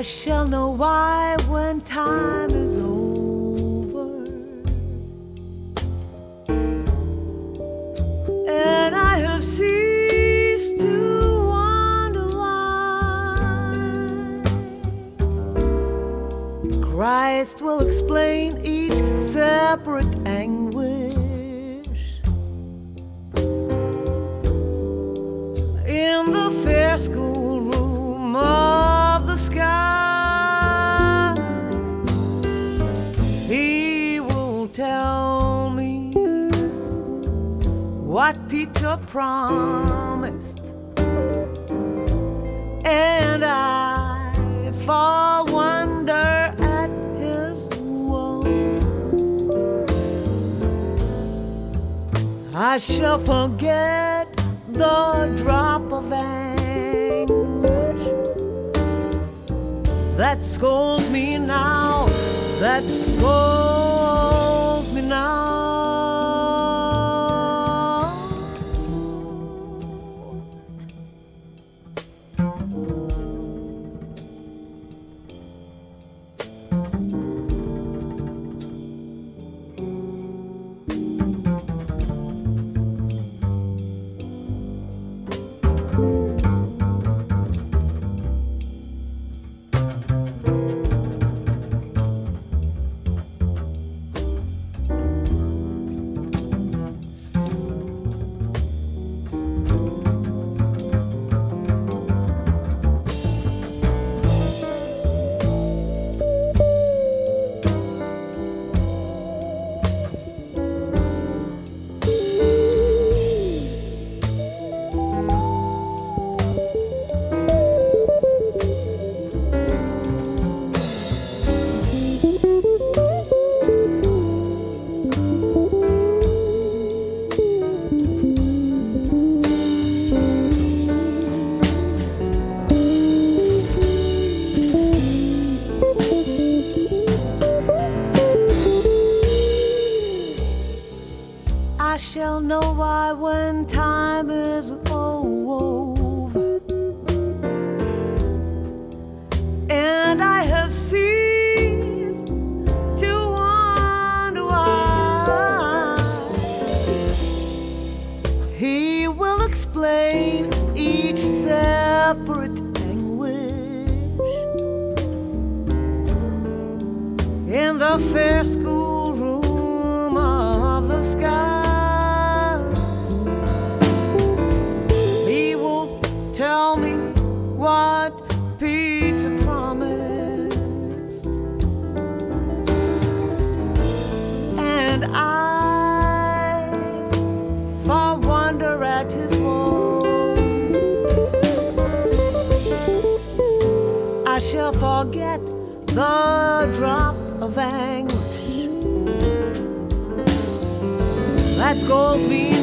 I shall know why when time is over, and I have ceased to wonder why. Christ will explain each separate anguish in the fair schoolroom of the sky. He will tell me what Peter promised, and I for wonder at his woe. I shall forget the drop of anguish that scolds me now, that scolds me now. I shall know why when time is over, and I have ceased to wonder why. He will explain each separate anguish in the fair schoolroom of the sky. Tell me what Peter promised, and I for wonder at his woe. I shall forget the drop of anguish that scolds me